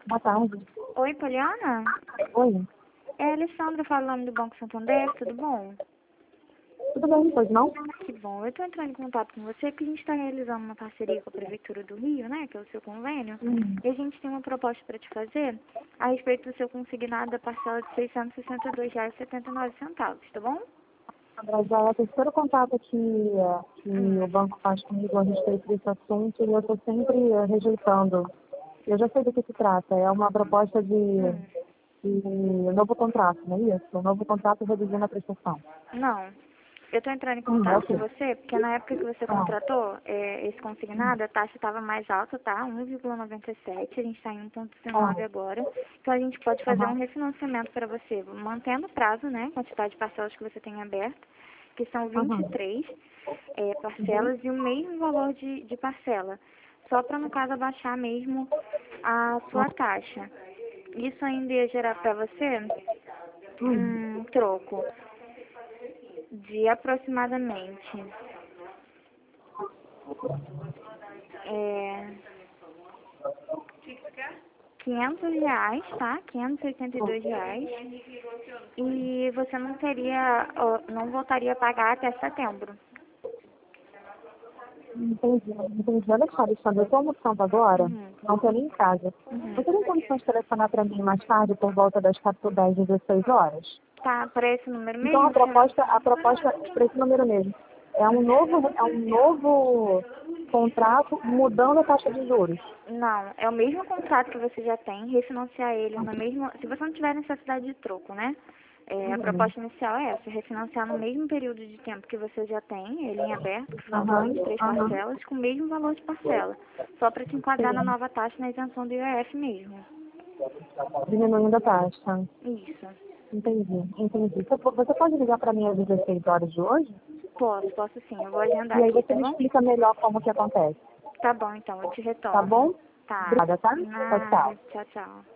Boa tarde. Oi, Poliana? Oi. É a Alessandra falando do Banco Santander, tudo bom? Tudo bem, pois não? Que bom. Eu estou entrando em contato com você porque a gente está realizando uma parceria com a Prefeitura do Rio, né, que é o seu convênio, e a gente tem uma proposta para te fazer a respeito do seu consignado da parcela de R$ 662,79, tá bom? André, já é o terceiro contato que o banco faz comigo a respeito desse assunto e eu estou sempre rejeitando. Eu já sei do que se trata. É uma proposta de novo contrato, não é isso? Um novo contrato reduzindo a prestação. Não. Eu estou entrando em contato com Ok. você porque na época que você Ah, contratou esse consignado, a taxa estava mais alta, tá? 1,97, a gente está em 1,19 ah, agora. Então a gente pode fazer um aham, refinanciamento para você, mantendo o prazo, né? Quantidade de parcelas que você tem aberto, que são aham. 23 Uhum. parcelas e o mesmo valor de parcela. Só para, no caso, abaixar mesmo a sua taxa. Isso ainda ia gerar para você um troco de aproximadamente é, R$ 500, tá? R$ 582. E você não teria, não voltaria a pagar até setembro. Entendi. Olha só, Alexandre, eu estou almoçando agora, Uhum. não estou nem em casa. Uhum. Você tem condições de telefonar para mim mais tarde, por volta das 14h10, 16 horas? Tá, para esse número Então mesmo? a proposta para esse número mesmo é um novo contrato mudando a taxa de juros. Não, é o mesmo contrato que você já tem, refinanciar ele no mesmo. Se você não tiver necessidade de troco, né? A Uhum. proposta inicial é essa, refinanciar no mesmo período de tempo que você já tem, ele em aberto, que são Aham, 23 aham. parcelas, com o mesmo valor de parcela. Só para te enquadrar na Sim, nova taxa na isenção do IOF mesmo. diminuindo a taxa. Isso. Entendi. Você pode ligar para mim às 16 horas de hoje? Posso sim, eu vou agendar E aí aqui, você tá me bom? explica melhor como que acontece. Tá bom, então, eu te Tá retorno. bom? Tá. Obrigada, tá? Tchau, Nada, tchau. tchau, tchau.